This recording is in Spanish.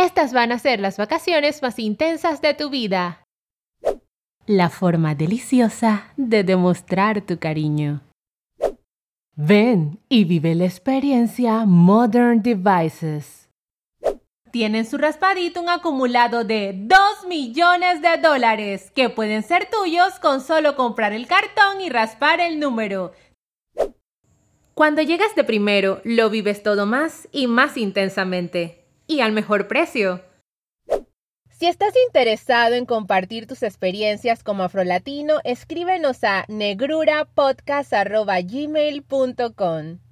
Estas van a ser las vacaciones más intensas de tu vida. La forma deliciosa de demostrar tu cariño. Ven y vive la experiencia Modern Devices. Tienen su raspadito un acumulado de $2 millones que pueden ser tuyos con solo comprar el cartón y raspar el número. Cuando llegas de primero, lo vives todo más y más intensamente. Y al mejor precio. Si estás interesado en compartir tus experiencias como afrolatino, escríbenos a negrurapodcast@gmail.com.